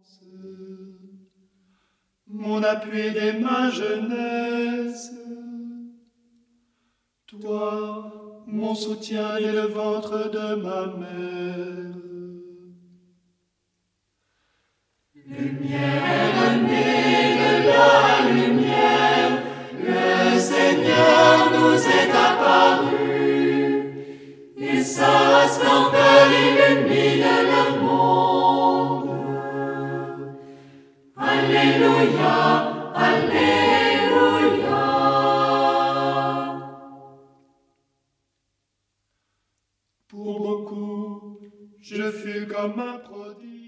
mon appui dès ma jeunesse. Toi, mon soutien dès le ventre de ma mère. Lumière née de la lumière, le Seigneur nous est apparu, et sa splendeur illumine le monde. Alléluia, Alléluia. Pour beaucoup, je fus comme un prodige.